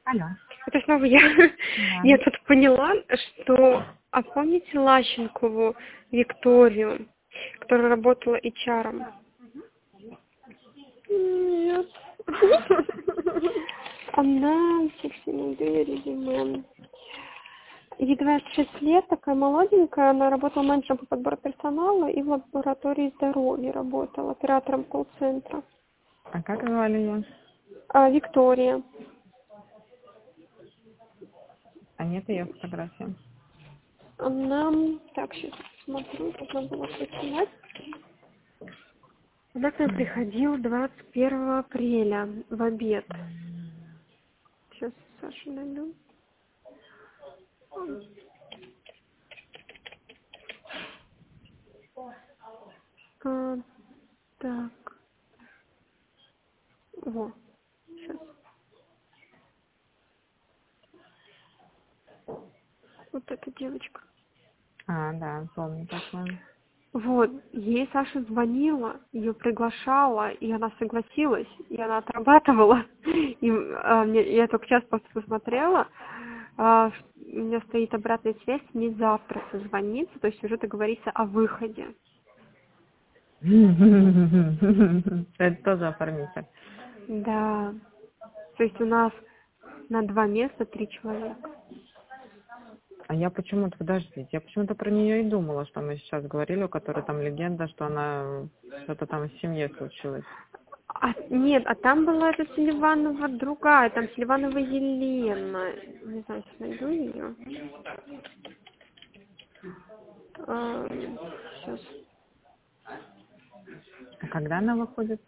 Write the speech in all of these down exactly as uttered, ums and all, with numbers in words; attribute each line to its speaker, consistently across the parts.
Speaker 1: Алло.
Speaker 2: Это снова я.
Speaker 1: Да.
Speaker 2: Я тут поняла, что... А помните Лащенкову Викторию, которая работала эйч ар? Нет. Она... Ей двадцать шесть лет, такая молоденькая, она работала менеджером по подбору персонала и в лаборатории здоровья работала, оператором колл-центра.
Speaker 1: А как звали ее?
Speaker 2: А, Виктория.
Speaker 1: А нет ее фотографии?
Speaker 2: Она... Так, сейчас смотрю, как надо было прочитать. Она к нам приходила двадцать первого апреля в обед. Сейчас Сашу найду. А, так. Во. Сейчас. Вот эта девочка.
Speaker 1: А, да, помню такое.
Speaker 2: Вот, ей Саша звонила, ее приглашала, и она согласилась, и она отрабатывала. И, а, мне, я только сейчас просто посмотрела, а, у меня стоит обратная связь, мне завтра созвонится, то есть уже договориться о выходе.
Speaker 1: Это тоже оформитель.
Speaker 2: Да, то есть у нас на два места три человека.
Speaker 1: А я почему-то, подождите, я почему-то про нее и думала, что мы сейчас говорили, у которой там легенда, что она что-то там в семье случилось.
Speaker 2: А, нет, а там была эта Селиванова другая, там Селиванова Елена. Не знаю, сейчас найду ее. А, сейчас.
Speaker 1: А когда она выходит?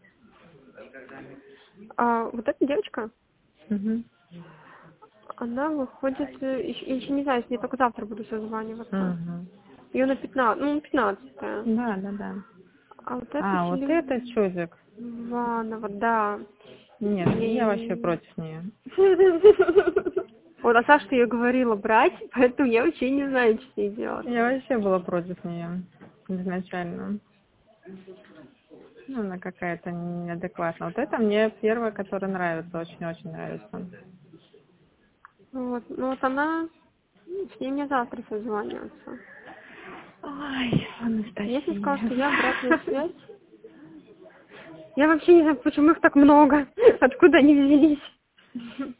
Speaker 2: А, вот эта девочка,
Speaker 1: Угу.
Speaker 2: она выходит, э, еще, я еще не знаю, с ней только завтра буду созваниваться.
Speaker 1: Угу.
Speaker 2: Ее на пятнадцать, ну, пятнадцатое.
Speaker 1: Да, да, да.
Speaker 2: А вот это
Speaker 1: А, вот это чудик.
Speaker 2: Селиванова, да.
Speaker 1: Нет, я вообще
Speaker 2: И...
Speaker 1: против нее.
Speaker 2: Вот, а Саша ее говорила брать, поэтому я вообще не знаю, что с ней делать.
Speaker 1: Я вообще была против нее изначально. Ну, она какая-то неадекватная. Вот это мне первая, которая нравится, очень-очень нравится.
Speaker 2: Вот, ну вот она, с ней мне завтра созваниваться.
Speaker 1: Ой, Анастасия.
Speaker 2: Если сказала, что я обратная связь, я вообще не знаю, почему их так много, откуда они взялись.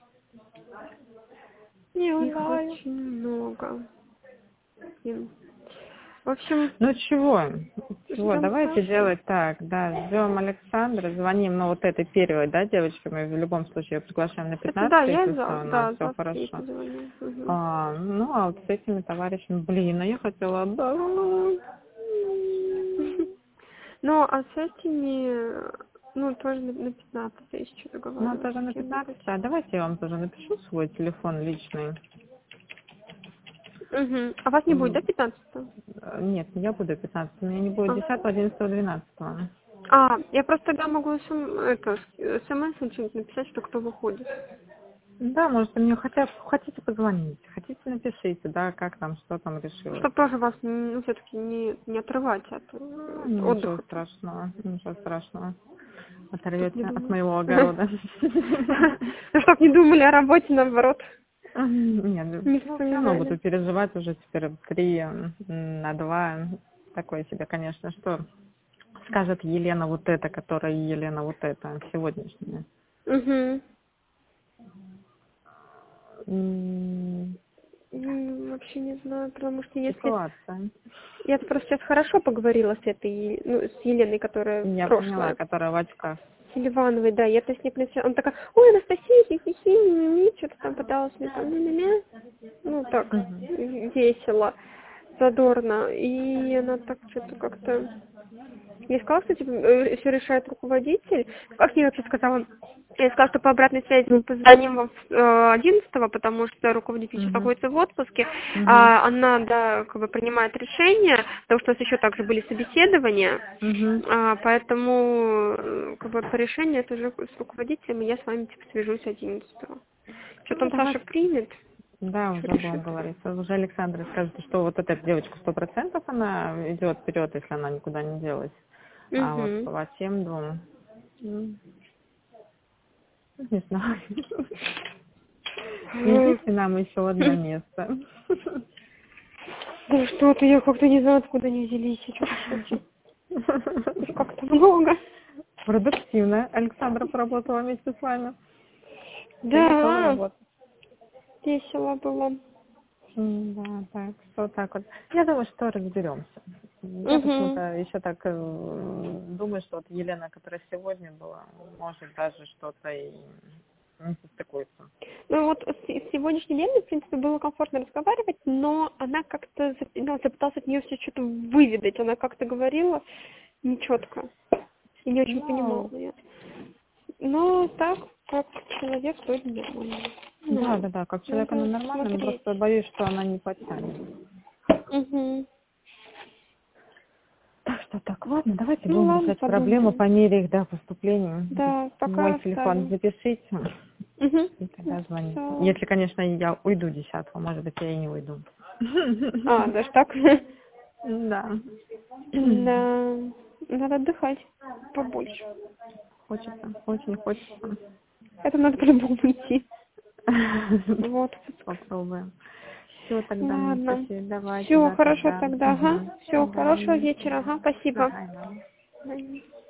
Speaker 1: Не
Speaker 2: Их
Speaker 1: знаю.
Speaker 2: очень много. И, в общем,
Speaker 1: Ну чего? Чего?
Speaker 2: ждем
Speaker 1: Давайте
Speaker 2: Сашу.
Speaker 1: делать так, да, ждем Александра, звоним, ну вот этой первой, да, девочке, мы в любом случае ее приглашаем на
Speaker 2: Кстати, да,
Speaker 1: пятнадцатое,
Speaker 2: я
Speaker 1: если что,
Speaker 2: за,
Speaker 1: у нас
Speaker 2: да,
Speaker 1: все
Speaker 2: завтра ей
Speaker 1: хорошо.
Speaker 2: позвоню. Угу.
Speaker 1: А, ну, а вот с этими товарищами, блин, а я хотела отдохнуть.
Speaker 2: Ну, а с этими, ну, тоже на, на пятнадцатое еще
Speaker 1: Ну,
Speaker 2: договариваюсь
Speaker 1: тоже на
Speaker 2: с
Speaker 1: пятнадцатое,
Speaker 2: кем-нибудь.
Speaker 1: а давайте я вам тоже напишу свой телефон личный.
Speaker 2: Угу. А вас не будет,
Speaker 1: М,
Speaker 2: да, пятнадцатого?
Speaker 1: э, Нет, я буду пятнадцатого, у меня не будет
Speaker 2: А.
Speaker 1: десятого, одиннадцатого, двенадцатого.
Speaker 2: А, я просто тогда могу см, это, смс что-нибудь написать, что кто выходит.
Speaker 1: Да, может, мне хотя хотите позвонить, хотите напишите, да, как там, что там решилось.
Speaker 2: Чтобы тоже вас, ну, все-таки не, не отрывать от,
Speaker 1: Ну,
Speaker 2: от
Speaker 1: ничего
Speaker 2: отдыха.
Speaker 1: страшного, ничего страшного.
Speaker 2: Чтоб не
Speaker 1: Оторвете от
Speaker 2: думали.
Speaker 1: моего огорода.
Speaker 2: Ну, чтоб не думали о работе, наоборот.
Speaker 1: Нет,
Speaker 2: Не
Speaker 1: ну, все равно
Speaker 2: вспоминали.
Speaker 1: буду переживать уже теперь три м, на два. Такое себе, конечно, что скажет Елена вот это, которая Елена вот это, сегодняшняя.
Speaker 2: Угу.
Speaker 1: М,
Speaker 2: Вообще не знаю, потому что если...
Speaker 1: Ситуация.
Speaker 2: Я просто сейчас хорошо поговорила с этой, ну, с Еленой, которая
Speaker 1: Я поняла,
Speaker 2: прошлая.
Speaker 1: которая в очках.
Speaker 2: Селивановой, да, я то с ней принесла. Она такая, ой, Анастасия, хи-хи-хи, что-то там пыталась мне там, мя-мя-мя. Ну, так,
Speaker 1: Мгм.
Speaker 2: весело, задорно. И она так что-то как-то... Я сказала, что типа, все решает руководитель. Как я вообще сказала? Я сказала, что по обратной связи мы позвоним вам одиннадцатого, потому что руководитель сейчас
Speaker 1: Мгм.
Speaker 2: находится в отпуске.
Speaker 1: Мгм.
Speaker 2: А, она, да, как бы принимает решение, потому что у нас еще также были собеседования.
Speaker 1: Мгм.
Speaker 2: А, поэтому, э, как бы по решению это уже с руководителем, и я с вами типа свяжусь одиннадцатого. Что
Speaker 1: Ну,
Speaker 2: там Саша
Speaker 1: давайте.
Speaker 2: примет,
Speaker 1: Да,
Speaker 2: что
Speaker 1: уже будем
Speaker 2: решит.
Speaker 1: говорить. Уже Александра скажет, что вот эта девочка сто процентов она идет вперед, если она никуда не делась. А вот
Speaker 2: Угу.
Speaker 1: по тем двум, м, не знаю. Найдите нам еще одно место.
Speaker 2: Да что-то я как-то не знаю, откуда они взялись. Это как-то много.
Speaker 1: Продуктивно. Александра поработала вместе с вами.
Speaker 2: Да, весело было.
Speaker 1: Да, так, что так вот. Я думаю, что разберемся. Я
Speaker 2: Угу.
Speaker 1: почему-то еще так э, думаю, что вот Елена, которая сегодня была, может даже что-то и не состыкуется.
Speaker 2: Ну вот с, с сегодняшней Леной, в принципе, было комфортно разговаривать, но она как-то ну, запыталась от нее все что-то выведать. Она как-то говорила нечетко. И не очень
Speaker 1: Ну,
Speaker 2: понимала я. Но так, как человек, вроде нормально.
Speaker 1: Да, да, да, как человек она нормально, но просто боюсь, что она не потянет.
Speaker 2: Угу.
Speaker 1: Так что так, ладно, давайте
Speaker 2: Ну,
Speaker 1: будем
Speaker 2: ладно,
Speaker 1: решать
Speaker 2: подумаем.
Speaker 1: проблему по мере их да, поступления.
Speaker 2: Да, пока
Speaker 1: Мой телефон
Speaker 2: оставим.
Speaker 1: запишите,
Speaker 2: Угу.
Speaker 1: и тогда звоните.
Speaker 2: Всё.
Speaker 1: Если, конечно, я уйду десятого, может быть, я и не уйду.
Speaker 2: А, даже так?
Speaker 1: Да.
Speaker 2: Да. Надо отдыхать побольше.
Speaker 1: Хочется, очень хочется.
Speaker 2: Это надо по-любому идти. Вот.
Speaker 1: Попробуем. Все, тогда,
Speaker 2: Ладно.
Speaker 1: Анастасия, давайте.
Speaker 2: Все,
Speaker 1: Да,
Speaker 2: хорошо
Speaker 1: тогда.
Speaker 2: тогда, ага.
Speaker 1: Угу.
Speaker 2: Все,
Speaker 1: Да,
Speaker 2: хорошего
Speaker 1: да.
Speaker 2: вечера, ага, спасибо.
Speaker 1: Ага, да.
Speaker 2: Мгм.